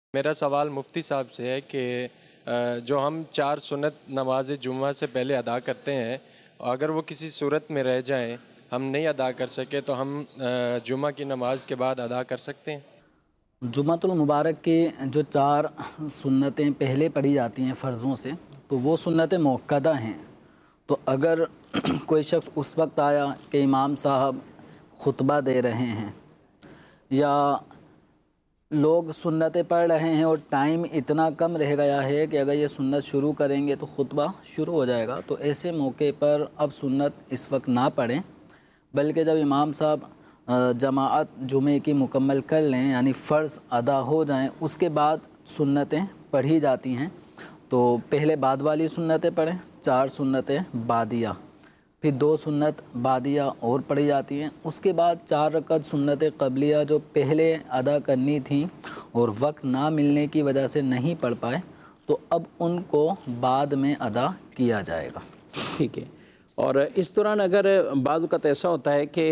میرا سوال مفتی صاحب سے ہے کہ جو ہم 4 سنت نماز جمعہ سے پہلے ادا کرتے ہیں، اگر وہ کسی صورت میں رہ جائیں، ہم نہیں ادا کر سکے، تو ہم جمعہ کی نماز کے بعد ادا کر سکتے ہیں؟ جمعۃ المبارک کی جو 4 سنتیں پہلے پڑھی جاتی ہیں فرضوں سے، تو وہ سنتیں مؤکدہ ہیں۔ تو اگر کوئی شخص اس وقت آیا کہ امام صاحب خطبہ دے رہے ہیں یا لوگ سنتیں پڑھ رہے ہیں اور ٹائم اتنا کم رہ گیا ہے کہ اگر یہ سنت شروع کریں گے تو خطبہ شروع ہو جائے گا، تو ایسے موقع پر اب سنت اس وقت نہ پڑھیں، بلکہ جب امام صاحب جماعت جمعے کی مکمل کر لیں، یعنی فرض ادا ہو جائیں، اس کے بعد سنتیں پڑھی جاتی ہیں۔ تو پہلے بعد والی سنتیں پڑھیں، 4 سنتیں بعدیہ، پھر 2 سنت بعدیہ اور پڑھی جاتی ہیں، اس کے بعد 4 رکعت سنت قبلیہ جو پہلے ادا کرنی تھیں اور وقت نہ ملنے کی وجہ سے نہیں پڑھ پائے، تو اب ان کو بعد میں ادا کیا جائے گا۔ ٹھیک ہے۔ اور اس دوران اگر بعض اوقات ایسا ہوتا ہے کہ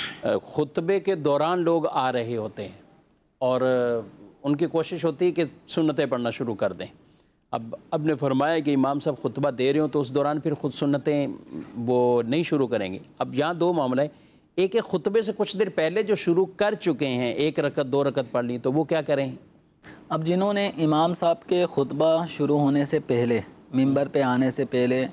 خطبے کے دوران لوگ آ رہے ہوتے ہیں اور ان کی کوشش ہوتی ہے کہ سنتیں پڑھنا شروع کر دیں، اب نے فرمایا کہ امام صاحب خطبہ دے رہے ہوں تو اس دوران پھر خود سنتیں وہ نہیں شروع کریں گے۔ اب یہاں 2 معاملہ ہے، ایک خطبے سے کچھ دیر پہلے جو شروع کر چکے ہیں، 1 رکعت 2 رکعت پڑھ لی، تو وہ کیا کریں؟ اب جنہوں نے امام صاحب کے خطبہ شروع ہونے سے پہلے، ممبر پہ آنے سے پہلے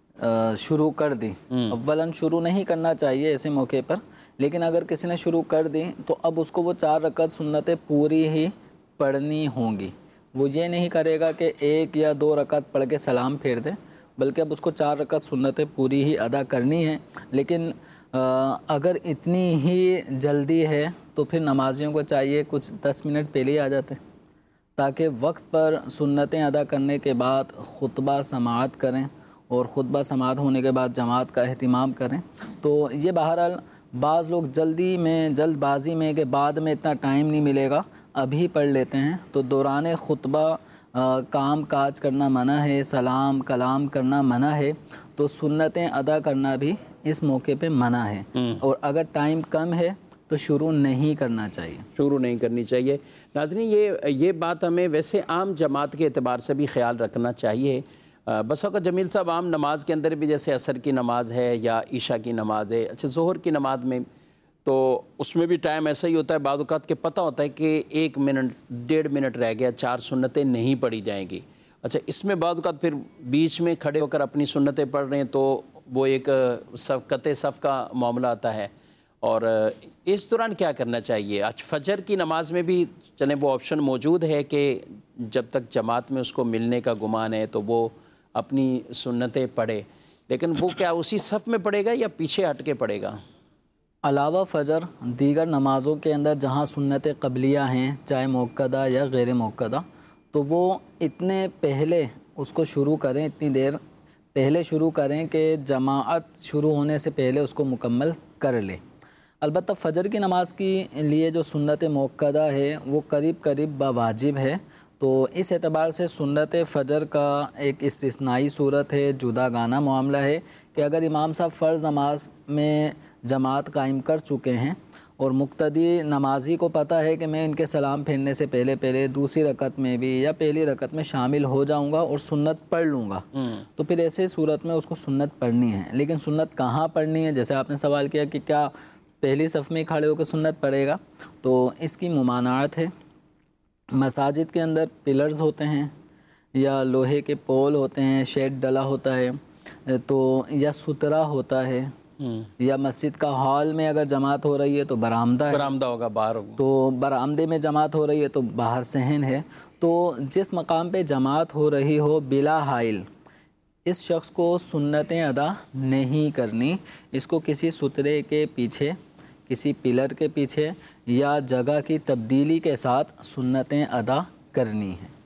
شروع کر دی، اولاً شروع نہیں کرنا چاہیے ایسے موقع پر، لیکن اگر کسی نے شروع کر دی تو اب اس کو وہ 4 رکعت سنتیں پوری ہی پڑھنی ہوں گی۔ وہ یہ نہیں کرے گا کہ 1 یا 2 رکعت پڑھ کے سلام پھیر دے، بلکہ اب اس کو 4 رکعت سنتیں پوری ہی ادا کرنی ہیں۔ لیکن اگر اتنی ہی جلدی ہے تو پھر نمازیوں کو چاہیے کچھ 10 منٹ پہلے ہی آ جاتے، تاکہ وقت پر سنتیں ادا کرنے کے بعد خطبہ سماعت کریں اور خطبہ سماعت ہونے کے بعد جماعت کا اہتمام کریں۔ تو یہ بہرحال بعض لوگ جلد بازی میں کہ بعد میں اتنا ٹائم نہیں ملے گا، ابھی پڑھ لیتے ہیں، تو دوران خطبہ کام کاج کرنا منع ہے، سلام کلام کرنا منع ہے، تو سنتیں ادا کرنا بھی اس موقع پہ منع ہے، اور اگر ٹائم کم ہے تو شروع نہیں کرنا چاہیے، شروع نہیں کرنی چاہیے۔ ناظرین، یہ بات ہمیں ویسے عام جماعت کے اعتبار سے بھی خیال رکھنا چاہیے۔ بس اوقات جمیل صاحب عام نماز کے اندر بھی جیسے عصر کی نماز ہے یا عشاء کی نماز ہے، اچھا ظہر کی نماز میں تو اس میں بھی ٹائم ایسا ہی ہوتا ہے، بعض اوقات کے پتہ ہوتا ہے کہ 1 منٹ 1.5 منٹ رہ گیا، 4 سنتیں نہیں پڑھی جائیں گی۔ اچھا اس میں بعض اوقات پھر بیچ میں کھڑے ہو کر اپنی سنتیں پڑھ رہے ہیں تو وہ ایک قطع صف کا معاملہ آتا ہے، اور اس دوران کیا کرنا چاہیے؟ آج فجر کی نماز میں بھی چلیں وہ آپشن موجود ہے کہ جب تک جماعت میں اس کو ملنے کا گمان ہے تو وہ اپنی سنتیں پڑھے، لیکن وہ کیا اسی صف میں پڑھے گا یا پیچھے ہٹ کے پڑھے گا؟ علاوہ فجر دیگر نمازوں کے اندر جہاں سنت قبلیہ ہیں، چاہے مؤکدہ یا غیر مؤکدہ، تو وہ اتنے پہلے اس کو شروع کریں، اتنی دیر پہلے شروع کریں کہ جماعت شروع ہونے سے پہلے اس کو مکمل کر لیں۔ البتہ فجر کی نماز کے لیے جو سنت مؤکدہ ہے وہ قریب بواجب ہے، تو اس اعتبار سے سنت فجر کا ایک استثنائی صورت ہے، جدا گانہ معاملہ ہے کہ اگر امام صاحب فرض نماز میں جماعت قائم کر چکے ہیں اور مقتدی نمازی کو پتہ ہے کہ میں ان کے سلام پھیرنے سے پہلے دوسری رکعت میں بھی یا پہلی رکعت میں شامل ہو جاؤں گا اور سنت پڑھ لوں گا، تو پھر ایسے صورت میں اس کو سنت پڑھنی ہے۔ لیکن سنت کہاں پڑھنی ہے؟ جیسے آپ نے سوال کیا کہ کیا پہلی صف میں کھڑے ہو کے سنت پڑھے گا، تو اس کی ممانعت ہے۔ مساجد کے اندر پلرز ہوتے ہیں یا لوہے کے پول ہوتے ہیں، شیڈ ڈلا ہوتا ہے، تو یا سترہ ہوتا ہے، یا مسجد کا ہال میں اگر جماعت ہو رہی ہے تو برآمدہ ہوگا، باہر ہوگا، تو برآمدے میں جماعت ہو رہی ہے تو باہر صحن ہے۔ تو جس مقام پہ جماعت ہو رہی ہو بلا حائل، اس شخص کو سنتیں ادا نہیں کرنی، اس کو کسی سترے کے پیچھے، کسی پلر کے پیچھے یا جگہ کی تبدیلی کے ساتھ سنتیں ادا کرنی ہیں۔